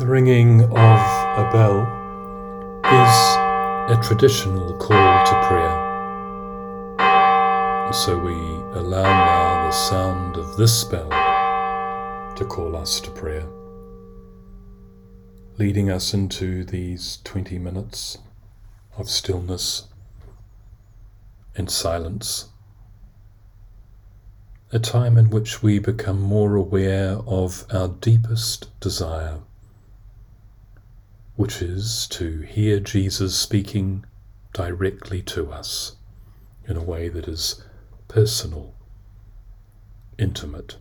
The ringing of a bell is a traditional call to prayer. And so we allow now the sound of this bell to call us to prayer, leading us into these 20 minutes of stillness and silence, a time in which we become more aware of our deepest desire, which is to hear Jesus speaking directly to us in a way that is personal, intimate.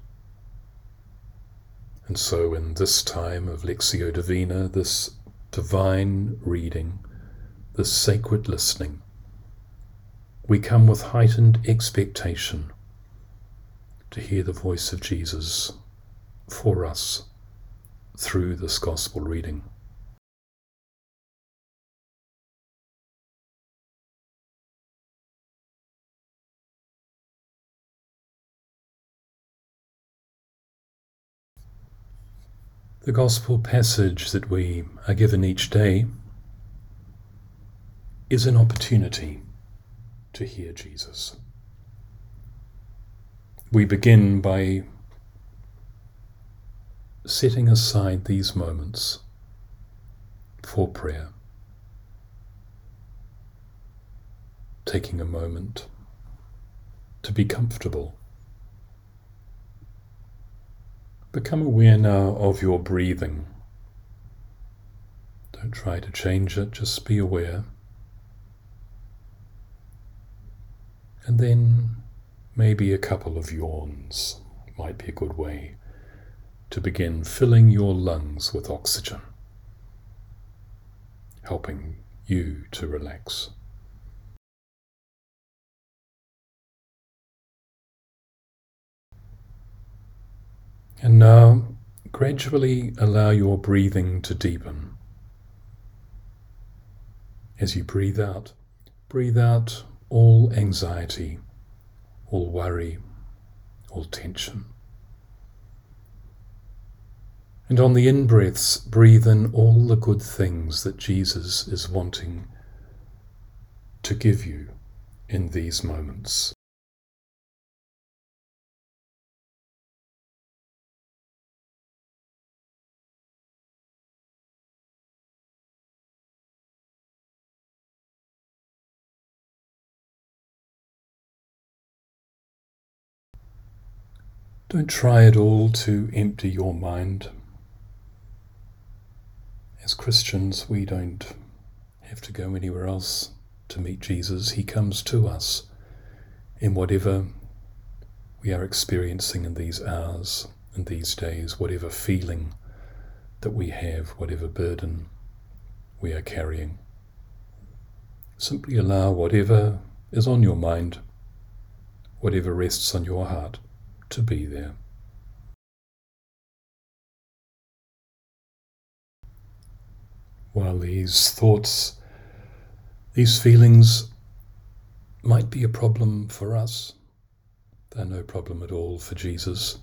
And so in this time of Lectio Divina, this divine reading, this sacred listening, we come with heightened expectation to hear the voice of Jesus for us through this gospel reading. The gospel passage that we are given each day is an opportunity to hear Jesus. We begin by setting aside these moments for prayer, taking a moment to be comfortable. Become aware now of your breathing. Don't try to change it, just be aware. And then maybe a couple of yawns might be a good way to begin filling your lungs with oxygen, helping you to relax. And now, gradually allow your breathing to deepen. As you breathe out all anxiety, all worry, all tension. And on the in-breaths, breathe in all the good things that Jesus is wanting to give you in these moments. Don't try at all to empty your mind. As Christians, we don't have to go anywhere else to meet Jesus. He comes to us in whatever we are experiencing in these hours and these days, whatever feeling that we have, whatever burden we are carrying. Simply allow whatever is on your mind, whatever rests on your heart, to be there. While these thoughts, these feelings might be a problem for us, they're no problem at all for Jesus.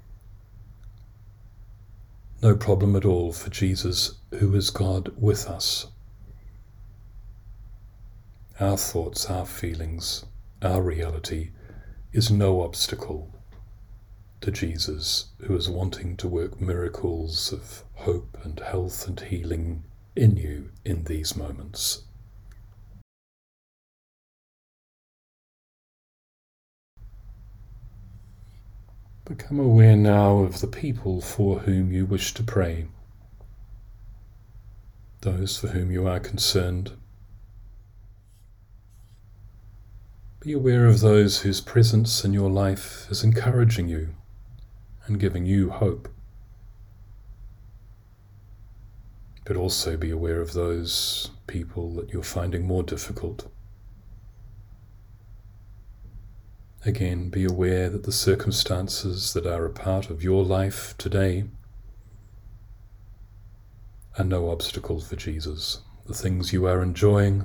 No problem at all for Jesus, who is God with us. Our thoughts, our feelings, our reality is no obstacle to Jesus, who is wanting to work miracles of hope and health and healing in you in these moments. Become aware now of the people for whom you wish to pray, those for whom you are concerned. Be aware of those whose presence in your life is encouraging you and giving you hope. But also be aware of those people that you're finding more difficult. Again, be aware that the circumstances that are a part of your life today are no obstacle for Jesus. The things you are enjoying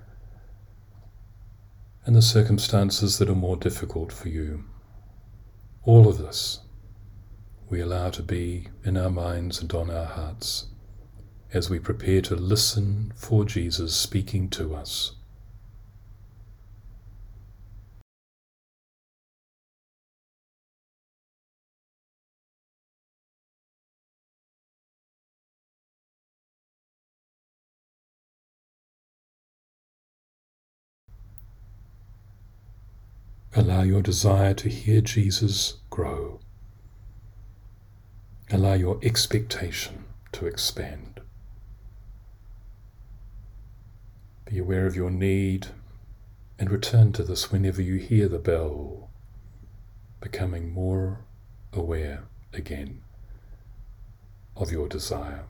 and the circumstances that are more difficult for you. All of this we allow to be in our minds and on our hearts as we prepare to listen for Jesus speaking to us. Allow your desire to hear Jesus grow. Allow your expectation to expand. Be aware of your need and return to this whenever you hear the bell, becoming more aware again of your desire.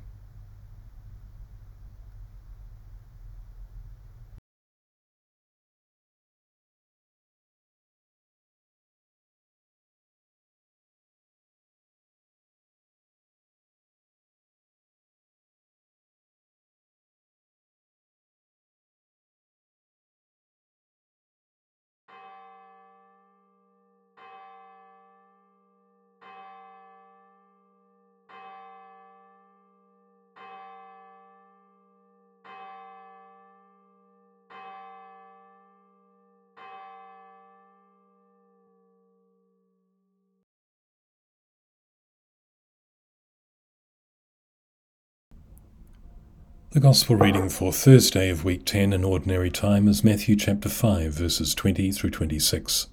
The Gospel reading for Thursday of week 10 in Ordinary Time is Matthew chapter 5, verses 20 through 26.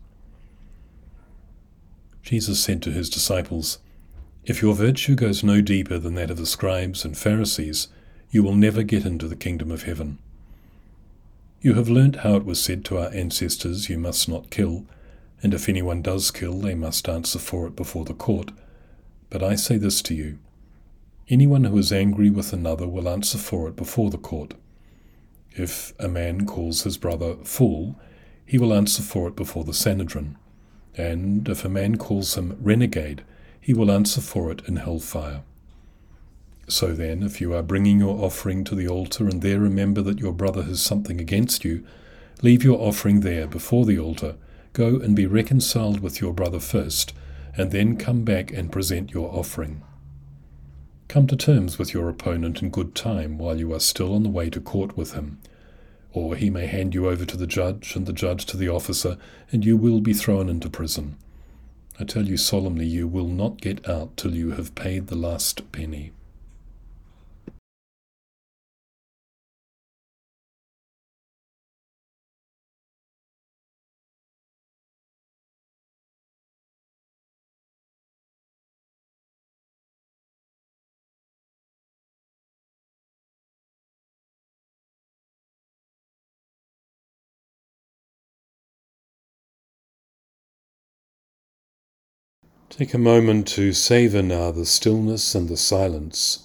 Jesus said to his disciples, "If your virtue goes no deeper than that of the scribes and Pharisees, you will never get into the kingdom of heaven. You have learnt how it was said to our ancestors, 'You must not kill,' and if anyone does kill, they must answer for it before the court. But I say this to you, anyone who is angry with another will answer for it before the court. If a man calls his brother fool, he will answer for it before the Sanhedrin. And if a man calls him renegade, he will answer for it in hellfire. So then, if you are bringing your offering to the altar and there remember that your brother has something against you, leave your offering there before the altar, go and be reconciled with your brother first, and then come back and present your offering. Come to terms with your opponent in good time while you are still on the way to court with him, or he may hand you over to the judge, and the judge to the officer, and you will be thrown into prison. I tell you solemnly, you will not get out till you have paid the last penny." Take a moment to savor now the stillness and the silence.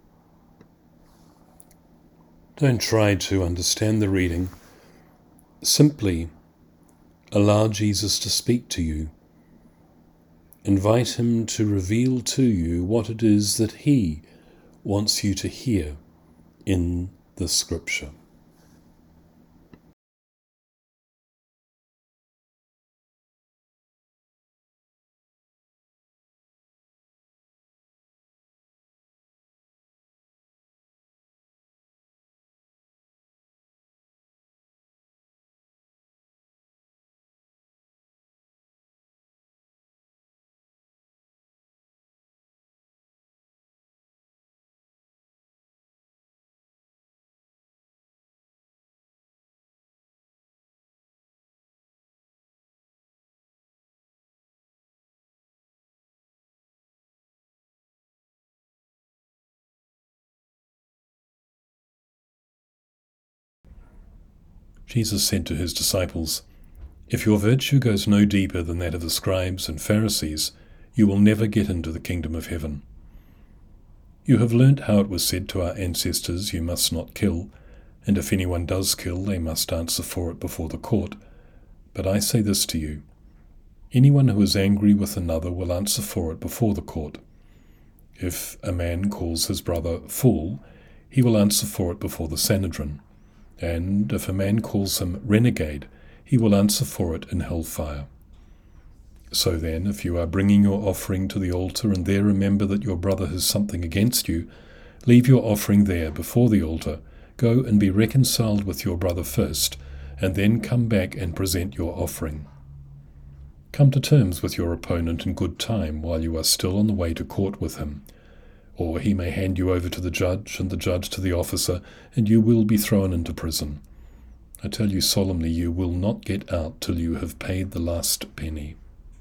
Don't try to understand the reading. Simply allow Jesus to speak to you. Invite him to reveal to you what it is that he wants you to hear in the Scripture. Jesus said to his disciples, "If your virtue goes no deeper than that of the scribes and Pharisees, you will never get into the kingdom of heaven. You have learnt how it was said to our ancestors, 'You must not kill,' and if anyone does kill, they must answer for it before the court. But I say this to you, anyone who is angry with another will answer for it before the court. If a man calls his brother fool, he will answer for it before the Sanhedrin. And if a man calls him renegade, he will answer for it in hellfire. So then, if you are bringing your offering to the altar and there remember that your brother has something against you, Leave your offering there before the altar. Go and be reconciled with your brother first, and then come back and present your offering. Come to terms with your opponent in good time while you are still on the way to court with him, or he may hand you over to the judge and the judge to the officer, and you will be thrown into prison. I tell you solemnly, you will not get out till you have paid the last penny.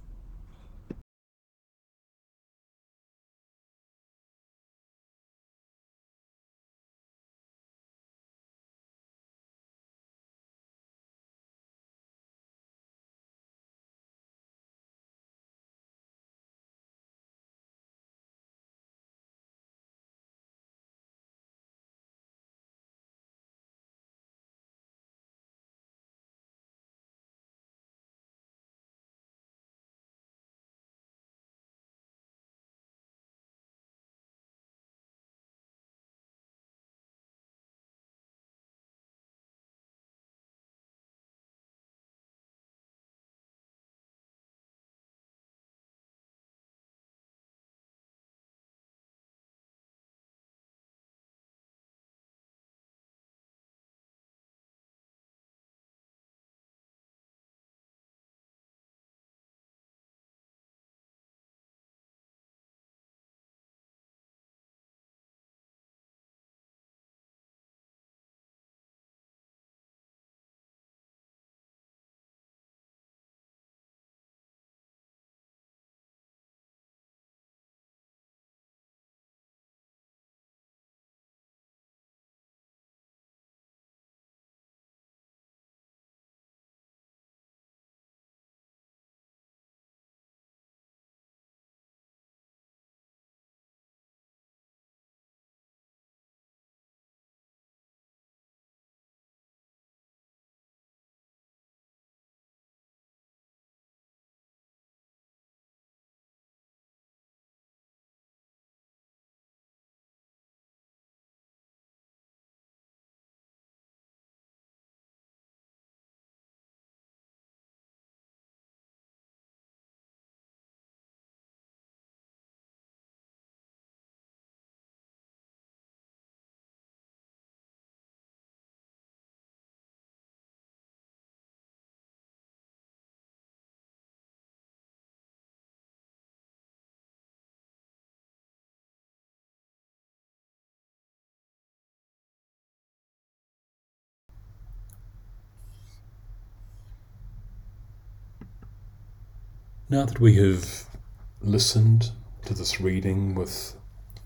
Now that we have listened to this reading with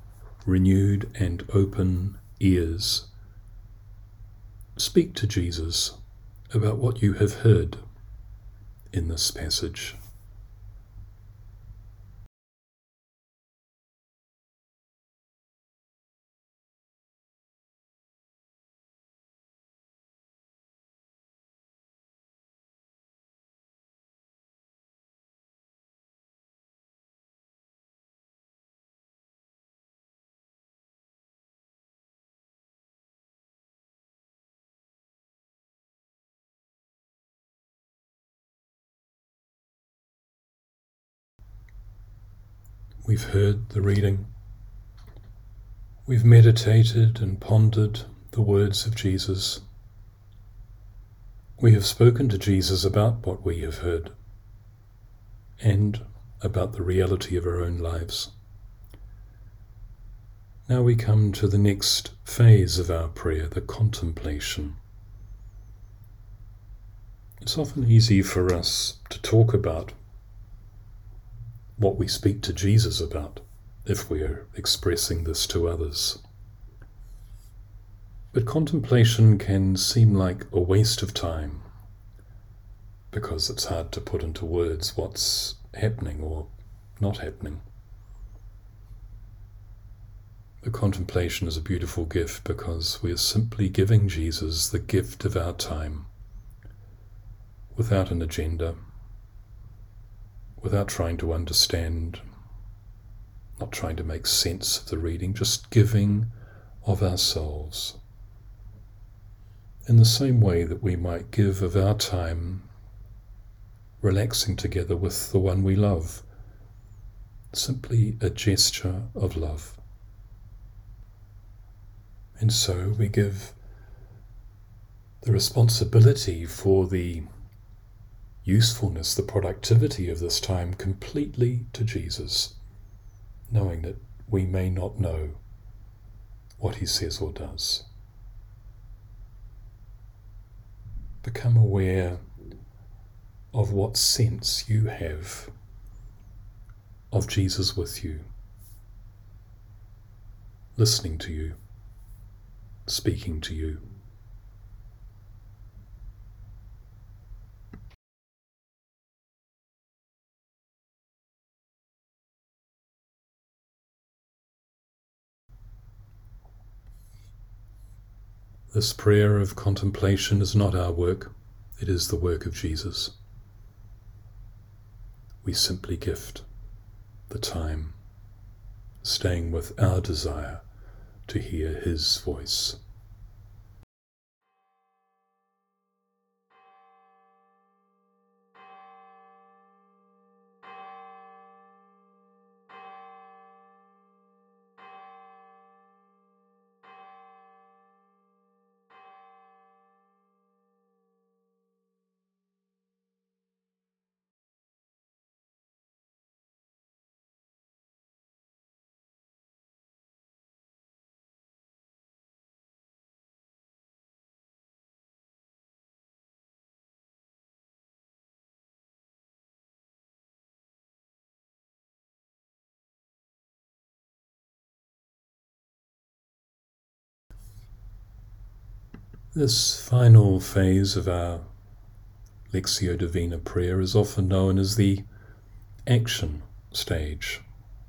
renewed and open ears, speak to Jesus about what you have heard in this passage. We've heard the reading. We've meditated and pondered the words of Jesus. We have spoken to Jesus about what we have heard and about the reality of our own lives. Now we come to the next phase of our prayer, the contemplation. It's often easy for us to talk about what we speak to Jesus about if we are expressing this to others. But contemplation can seem like a waste of time because it's hard to put into words what's happening or not happening. The contemplation is a beautiful gift because we are simply giving Jesus the gift of our time without an agenda, without trying to understand, not trying to make sense of the reading, just giving of ourselves. In the same way that we might give of our time relaxing together with the one we love, simply a gesture of love. And so we give the responsibility for the usefulness, the productivity of this time completely to Jesus, knowing that we may not know what he says or does. Become aware of what sense you have of Jesus with you, listening to you, speaking to you. This prayer of contemplation is not our work, it is the work of Jesus. We simply gift the time, staying with our desire to hear his voice. This final phase of our Lectio Divina prayer is often known as the action stage.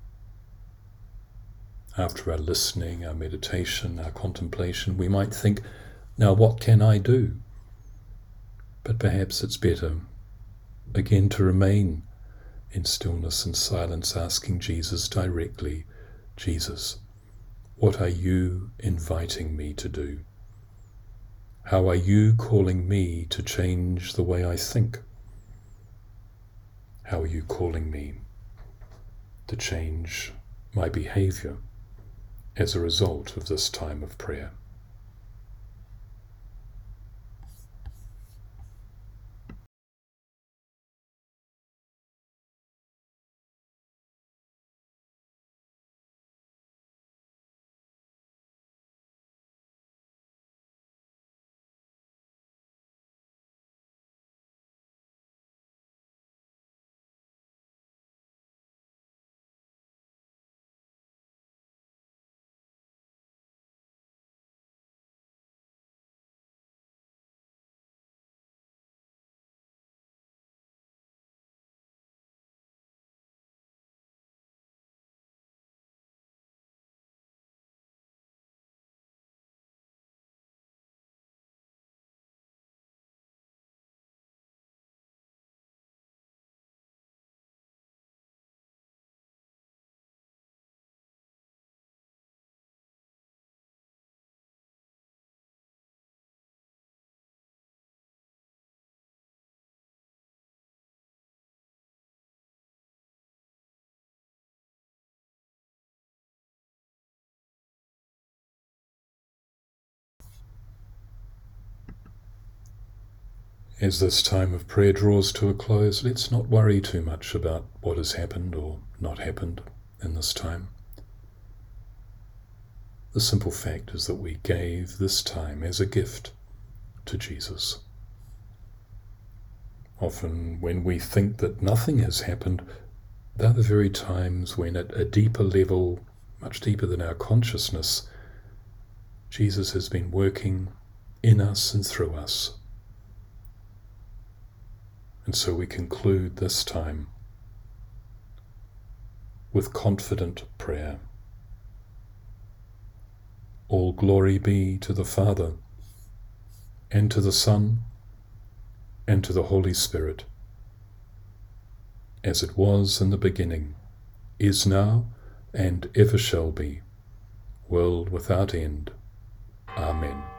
After our listening, our meditation, our contemplation, we might think, now what can I do? But perhaps it's better, again, to remain in stillness and silence, asking Jesus directly, Jesus, what are you inviting me to do? How are you calling me to change the way I think? How are you calling me to change my behavior as a result of this time of prayer? As this time of prayer draws to a close, let's not worry too much about what has happened or not happened in this time. The simple fact is that we gave this time as a gift to Jesus. Often when we think that nothing has happened, they're the very times when at a deeper level, much deeper than our consciousness, Jesus has been working in us and through us. And so we conclude this time with confident prayer. All glory be to the Father, and to the Son, and to the Holy Spirit, as it was in the beginning, is now, and ever shall be, world without end. Amen.